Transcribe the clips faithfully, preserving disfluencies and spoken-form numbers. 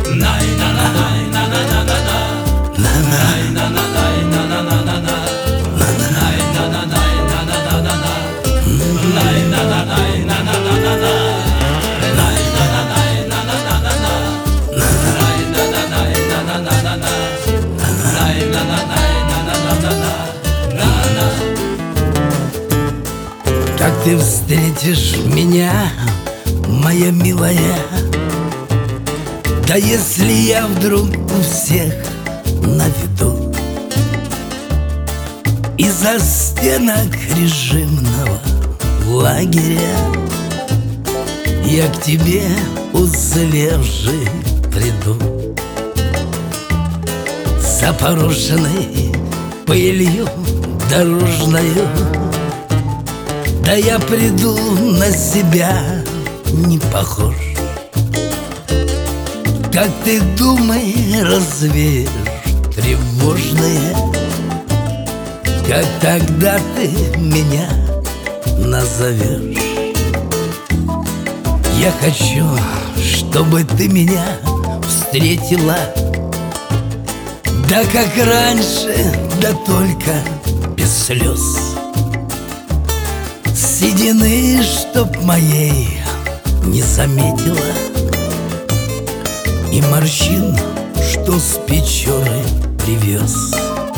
Как ты встретишь меня, моя милая? Да если я вдруг у всех на виду, из-за стенок режимного лагеря я к тебе уцелевший приду, запорошенной пылью дорожною. Да я приду на себя не похож. Как ты думай, развеешь тревожные, как тогда ты меня назовешь. Я хочу, чтобы ты меня встретила, да как раньше, да только без слез. Седины, чтоб моей не заметила, и морщин, что с Печоры привез.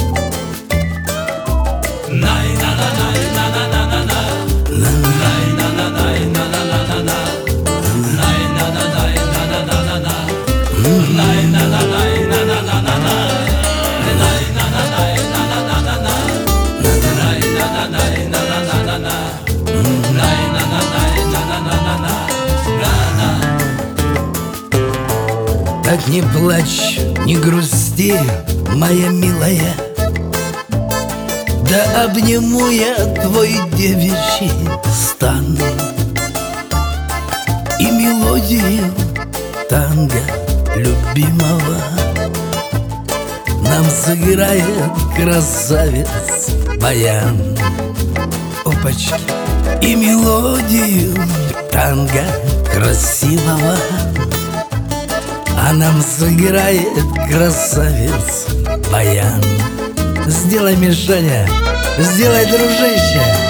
Так не плачь, не грусти, моя милая, да обниму я твой девичий стан, и мелодию танго любимого нам сыграет красавец баян. Опачки. И мелодию танго красивого а нам сыграет красавец баян. Сделай, Мишаня, сделай, дружище.